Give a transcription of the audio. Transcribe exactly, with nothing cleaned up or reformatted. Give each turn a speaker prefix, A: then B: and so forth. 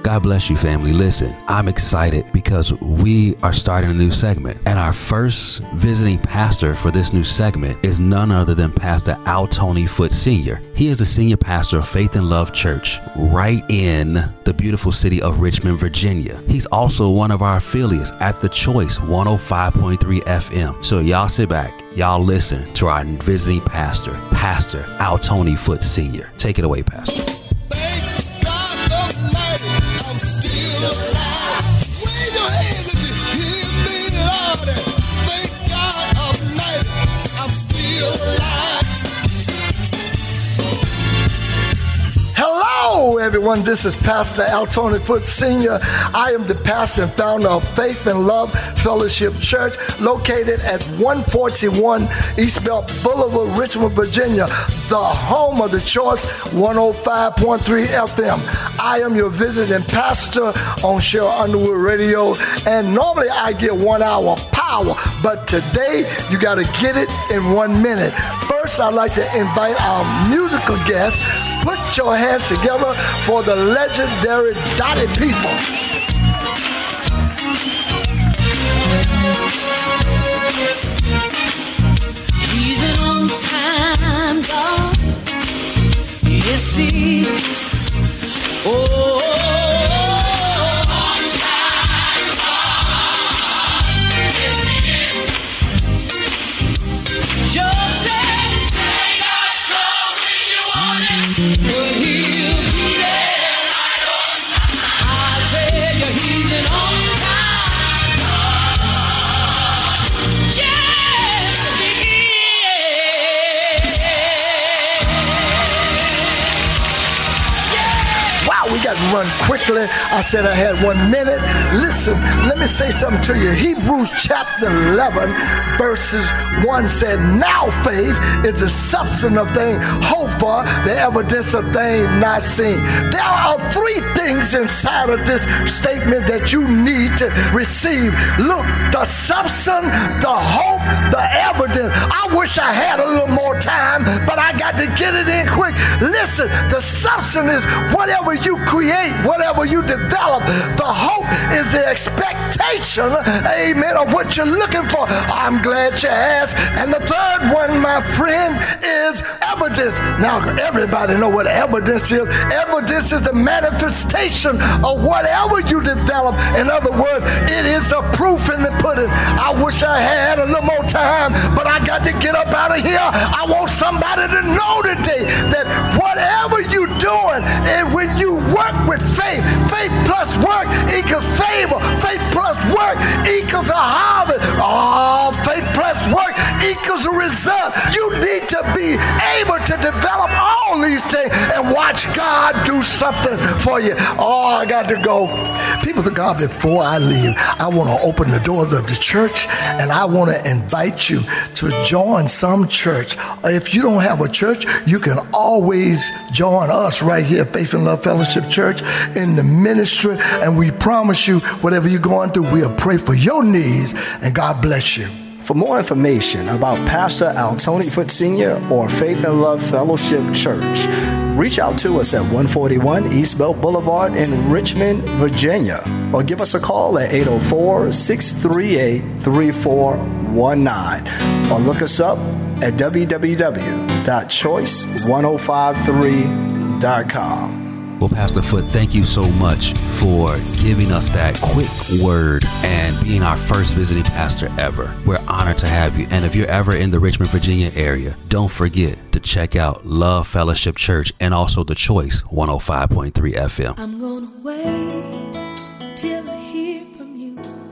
A: God bless you, family. Listen, I'm excited because we are starting a new segment, and our first visiting pastor for this new segment is none other than Pastor Al Tony Foote Senior He is the senior pastor of Faith and Love Church right in the beautiful city of Richmond, Virginia. He's also one of our affiliates at The Choice one oh five point three F M. So y'all sit back, y'all listen to our visiting pastor, Pastor Al Tony Foote Senior Take it away, Pastor.
B: Thank God Almighty, I'm still alive. Wave your hands if you hear me, Lord. Thank God Almighty, I'm still alive. Hello, everyone. This is Pastor Al Tony Foote Senior I am the pastor and founder of Faith and Love Fellowship Church, located at one forty-one East Belt Boulevard, Richmond, Virginia, the home of The Choice one oh five point three F M. I am your visiting pastor on Cheryl Underwood Radio, and normally I get one hour power, but today you got to get it in one minute. First, I'd like to invite our musical guest. Put your hands together for the legendary Dottie People.
C: He's an on-time God. Yes, he is. Oh, on-time God. Yes, he is. Job said, take out clothes when you want it, but he'll be there right on time. I tell you, he's an on-time God. Yes, he is.
B: Wow, we got to run quickly. I said I had one minute. Listen, let me say something to you. Hebrews chapter eleven, verses one said, now faith is the substance of things hoped for, the evidence of things not seen. There are three things inside of this statement that you need to receive. Look, the substance, the hope, the evidence. I wish I had a little more time, but I got to get it in quick. Listen, the substance is whatever you create, whatever you develop. The hope is the expectation, amen, of what you're looking for. I'm glad you asked. And the third one, my friend, is evidence. Now, everybody know what evidence is. Evidence is the manifestation of whatever you develop. In other words, it is the proof in the pudding. I wish I had a little more time, but I got to get up out of here. I want somebody to know today that whatever you're doing, and when you work with faith, faith plus work equals favor. Faith plus work equals a harvest. Oh, faith plus work equals a result. You need to be able to develop all these things and watch God do something for you. Oh, I got to go. People of God, before I leave, I want to open the doors of the church, and I want to invite you to join some church. If you don't have a church, you can always join us right here at Faith and Love Fellowship Church in the ministry, and we promise you, whatever you're going through, we'll pray for your needs, and God bless you.
D: For more information about Pastor Al Tony Foote Senior or Faith and Love Fellowship Church, reach out to us at one forty-one East Belt Boulevard in Richmond, Virginia, or give us a call at eight oh four, six three eight, three four one nine, or look us up at w w w dot choice one oh five three dot com.
A: Well, Pastor Foote, thank you so much for giving us that quick word and being our first visiting pastor ever. We're honored to have you. And if you're ever in the Richmond, Virginia area, don't forget to check out Love Fellowship Church and also The Choice one oh five point three F M.
C: I'm gonna wait till I hear from you.